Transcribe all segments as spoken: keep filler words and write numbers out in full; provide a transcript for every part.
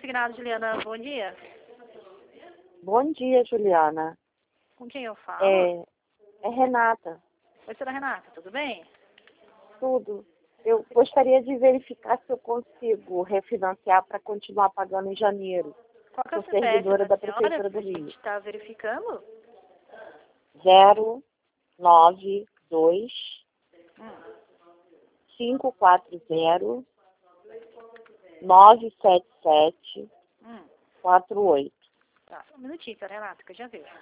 consignado, Juliana. Bom dia. Bom dia, Juliana. Com quem eu falo? É, é Renata. Oi, senhora Renata, tudo bem? Tudo. Eu gostaria de verificar se eu consigo refinanciar para continuar pagando em janeiro. Qual que é o Sou C P F servidora da da senhora? Prefeitura do A Rio. gente está verificando? zero nove dois Hum. cinco quatro zero nove sete sete Hum. quatro oito. Tá, só um minutinho, senhora Renata, que eu já vejo.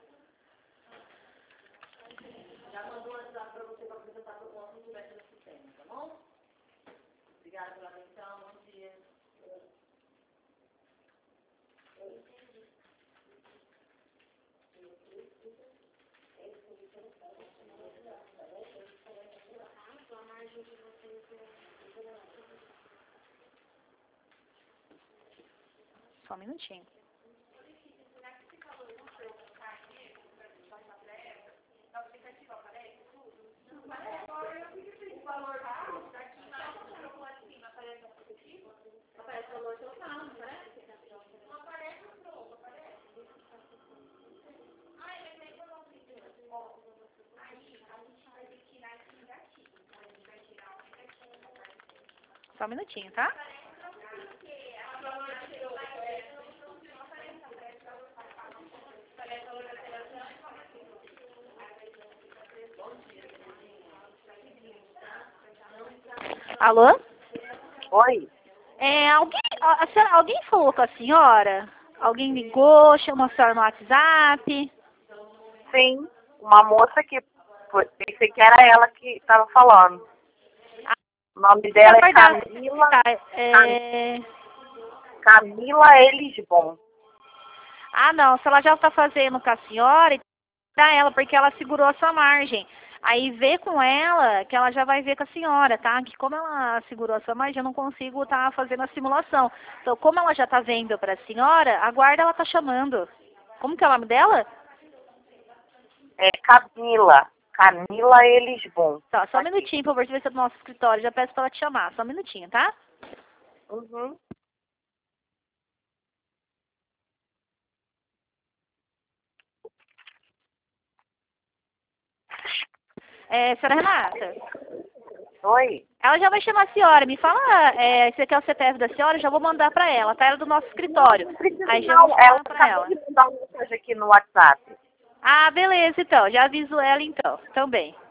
Só um minutinho. Só um minutinho, tá? Alô? Oi? É, alguém, a, a senhora, alguém falou com a senhora? Alguém ligou, chamou a senhora no WhatsApp? Sim, uma moça que foi- pensei que era ela que estava falando. O nome dela é Camila, Tá, é... Camila Elisbon. Ah, não, se ela já está fazendo com a senhora, dá ela, porque ela segurou a sua margem. Aí vê com ela, que ela já vai ver com a senhora, tá? Que como ela segurou a sua margem, eu não consigo estar fazendo a simulação. Então, como ela já está vendo para a senhora, aguarda, ela tá chamando. Como que é o nome dela? É Camila, Camila Elisbon. Tá, só um Aqui. minutinho, por favor, de ver se é do nosso escritório. Já peço para ela te chamar. Só um minutinho, tá? Uhum. É, senhora Renata, Oi? ela já vai chamar a senhora. Me fala, é, você quer o C P F da senhora? Já vou mandar para ela, tá? Ela é do nosso escritório. Não precisa Aí já não, vou ela falar para acabou ela. de mandar uma mensagem aqui no WhatsApp. Ah, beleza, então. Já aviso ela, então. Também.